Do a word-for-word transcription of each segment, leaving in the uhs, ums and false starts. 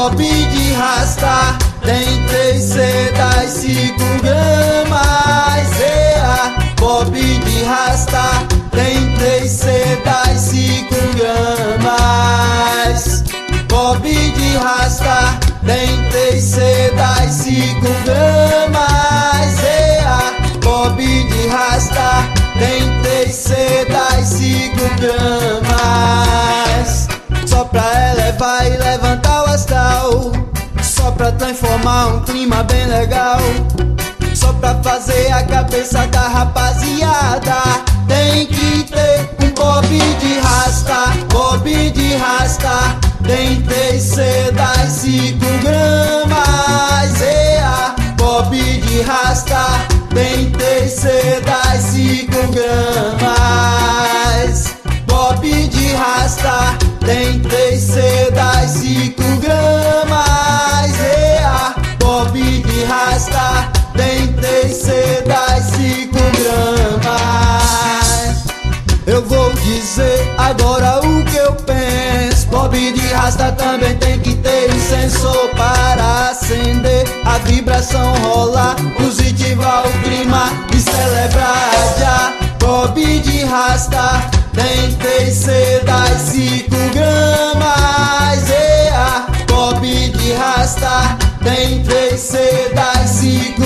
Bob de rasta tem três sedas, cinco gramas. Ea, Bob de rasta tem três sedas, cinco gramas. Bob de rasta tem três sedas, cinco gramas. Ea, Bob de rasta tem três sedas, cinco gramas. Só pra elevar e levantar o astral, só pra transformar um clima bem legal, só pra fazer a cabeça da rapaziada. Tem que ter um Bob de rasta. Bob de rasta tem três sedas, cinco gramas. Ea, Bob de rasta tem três sedas, cinco gramas. Bob de rasta tem três sedas, cinco gramas. Ea, Bob de rasta tem três sedas, cinco gramas. Eu vou dizer agora o que eu penso. Bob de rasta também tem que ter um sensor para acender, a vibração rolar, positivar o clima e celebrar já. Bob de rasta tem três sedas, cinco gramas. Ea, Bob de rasta tem três sedas, cinco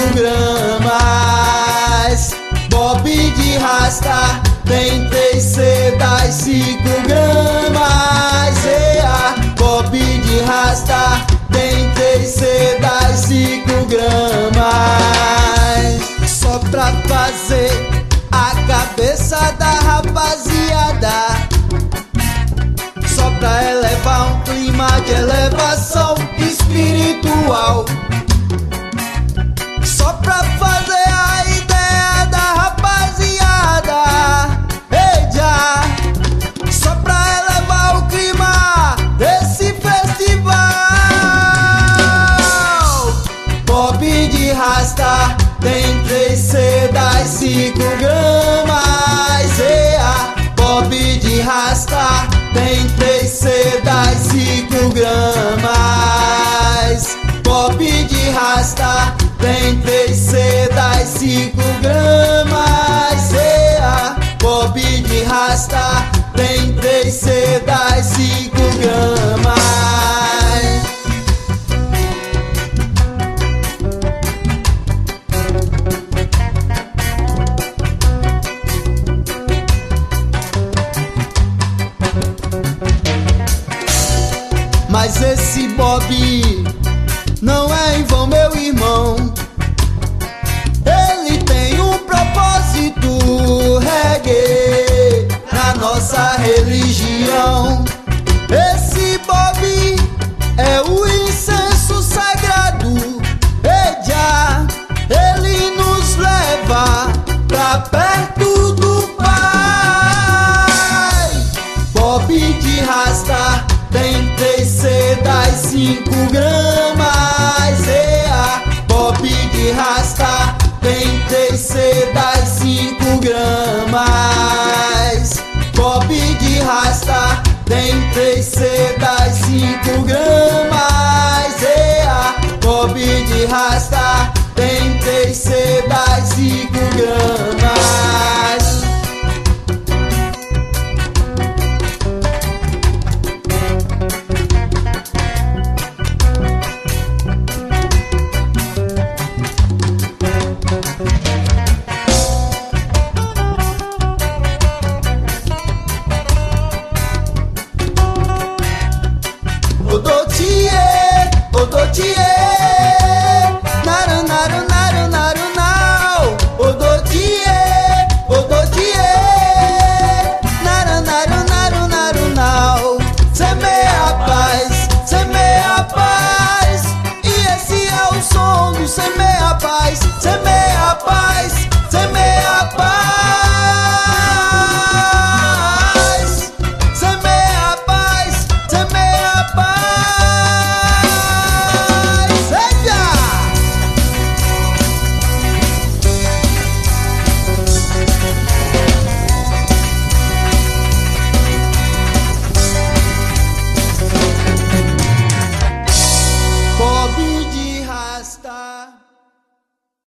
gramas. Bob de rasta tem três sedas, cinco gramas. Ea, Bob de rasta tem três sedas, cinco gramas. Só pra fazer a cabeça da rapaziada, só pra elevar um clima de elevação espiritual, só pra fazer a ideia da rapaziada. Eja, só pra elevar o clima desse festival. Bob de rasta tem três sedas, cinco gramas. Ea, Bob de rasta tem três sedas, cinco gramas. Bob de rasta tem três sedas, cinco gramas. Ea, Bob de rasta tem três sedas, cinco gramas. Mas esse Bob não é em vão, meu irmão. Ele tem um propósito, reggae, na nossa religião. Esse Bob é o incenso sagrado. Eja, ele nos leva pra perto do Pai. Bob de rasta tem três sedas, cinco gramas. Ea, Bob de rasta tem três sedas, cinco gramas. Bob de rasta tem três sedas, cinco gramas.